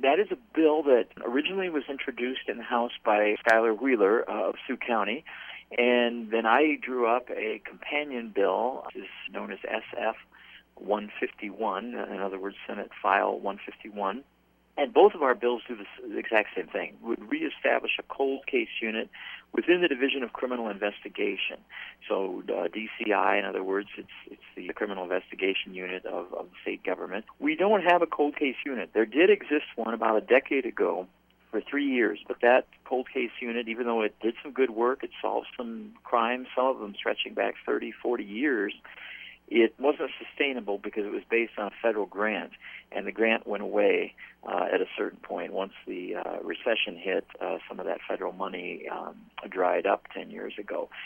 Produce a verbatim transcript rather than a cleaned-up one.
That is a bill that originally was introduced in the House by Schuyler Wheeler uh, of Sioux County, and then I drew up a companion bill, which is known as S F one fifty-one, in other words, Senate File one fifty-one. And both of our bills do this, the exact same thing. We would reestablish a cold case unit within the Division of Criminal Investigation. So uh, D C I, in other words, it's it's the Criminal Investigation Unit of, of the state government. We don't have a cold case unit. There did exist one about a decade ago for three years, but that cold case unit, even though it did some good work, it solved some crimes, some of them stretching back thirty, forty years, it wasn't sustainable because it was based on a federal grant, and the grant went away uh, at a certain point. Once the uh, recession hit, uh, some of that federal money um, dried up ten years ago.